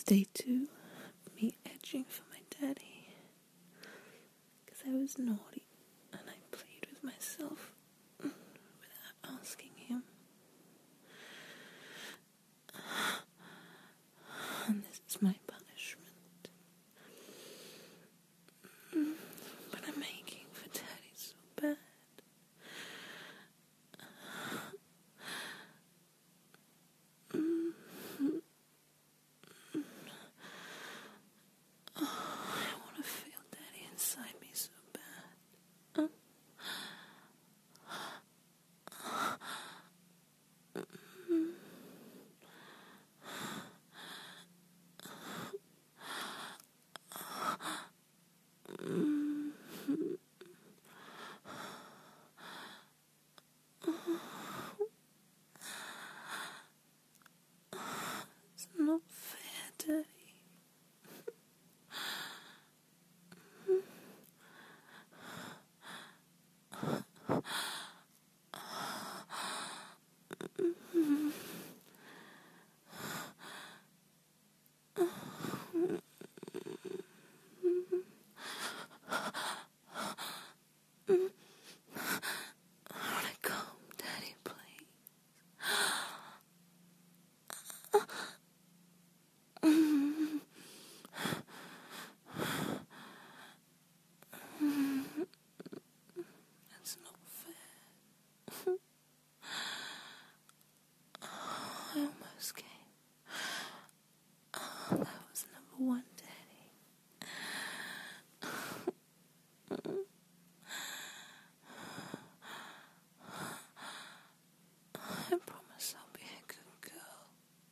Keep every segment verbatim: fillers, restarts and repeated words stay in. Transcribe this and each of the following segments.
Day two of me edging for my daddy. Because I was naughty and I played with myself without asking him. And this is my punishment. But I'm aching for daddy so bad. I want to feel daddy inside me so bad. It's not fair, daddy. I want to come, daddy, please. It's not fair. I almost came. Oh, that was number one, daddy. I promise I'll be a good girl.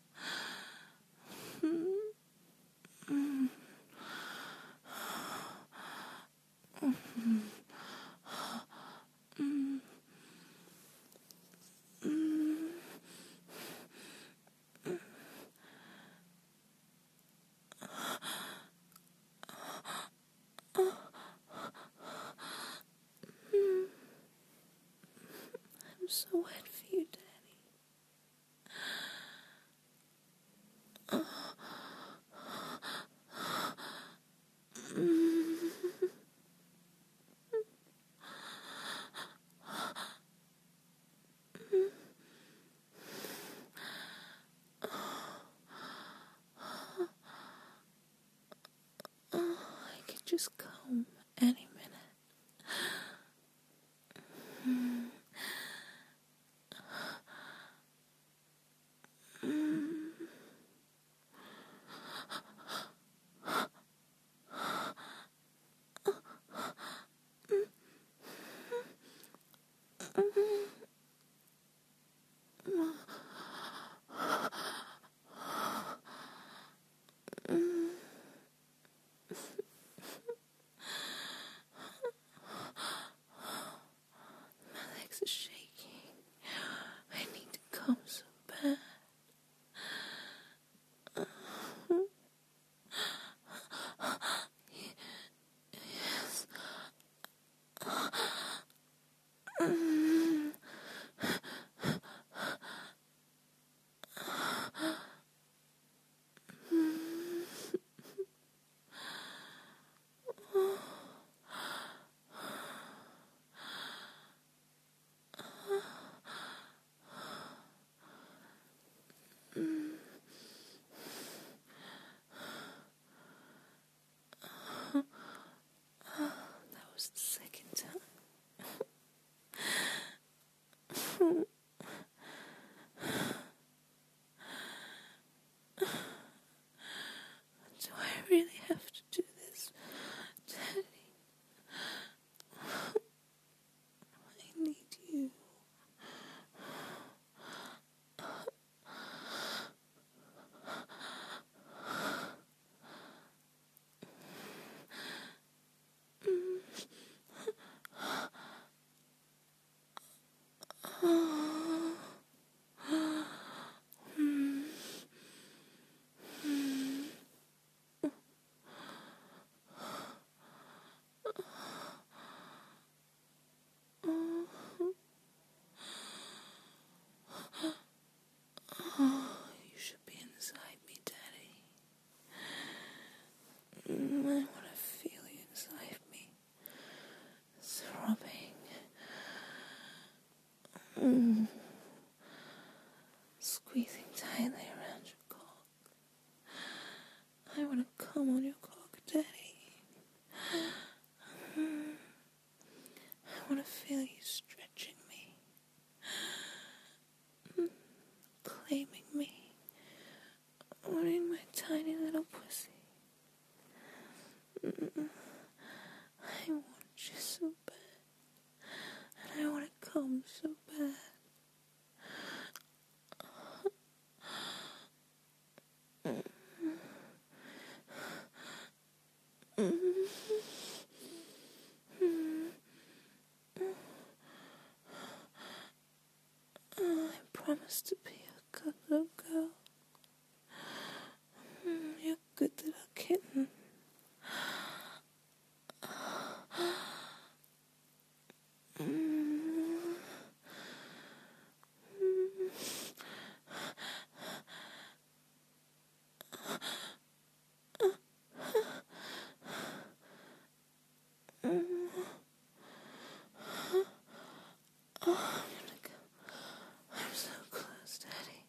I'm so wet for you, daddy. I could just come any minute. My legs are shaking. I need to come so bad. Yes. stroking my tiny little pussy. Mm, I want you so bad, and I want to come so bad. I promise to be a good little girl. You're a good little kitten. I'm so close, Daddy.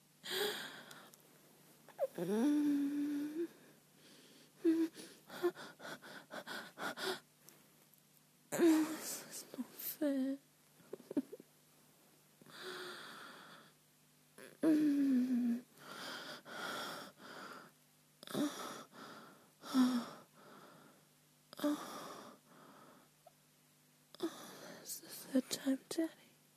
This is not fair. It's the third time, Daddy.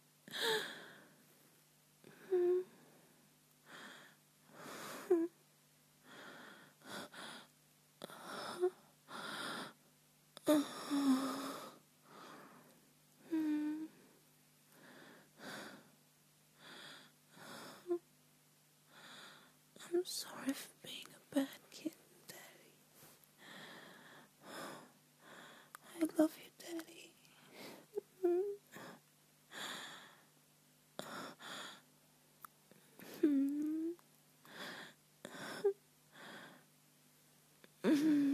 I'm sorry for being a bad kid, Daddy. I love you, Daddy. Mm-hmm.